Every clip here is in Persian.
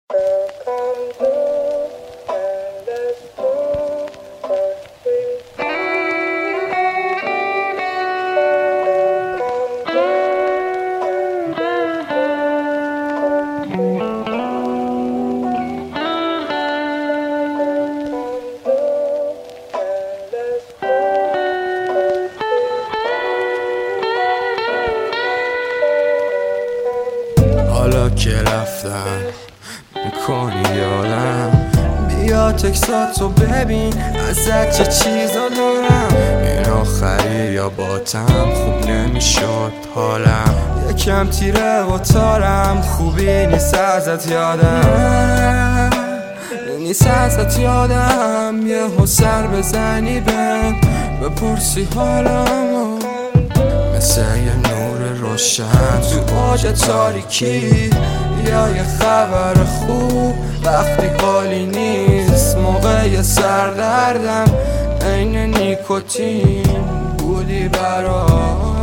حالا که رفتم میکنی یادم بیا تکساتو ببین ازت چه چیزا دارم. این آخری یا باتم خوب نمیشد حالم، یکم تیره و تارم خوبی نیست ازت یادم، نیست ازت یادم. یه سر بزنی بپرسی حالم مثل یه نور روشن تو اوج تاریکی، یا یه خبر خوب وقتی حالی نیست. موقع سردردم عین نیکوتین بودی برام،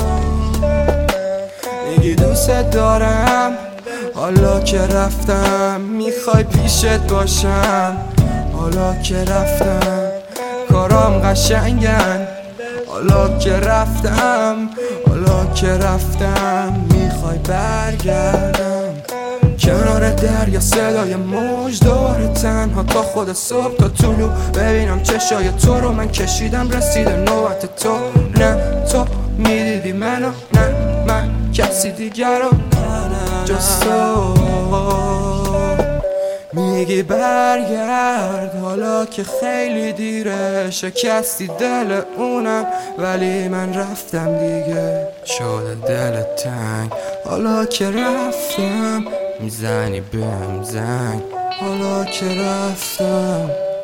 میگی دوست دارم. حالا که رفتم میخوای پیشت باشم، حالا که رفتم کارام قشنگن. حالا که رفتم میخوای برگردم کنار دریا، صدای موج داره تنها تا خود صبح تا طلوع. ببینم چشای تو رو من کشیدم، رسیده نوبت تو. نه تو میدیدی منو، نه من کسی دیگر رو جز تو. میگی برگرد حالا که خیلی دیره، شکستی دل اونم ولی من رفتم دیگه، شده دلت تنگ. حالا که رفتم میزنی بهم زنگ، حالا که رفتم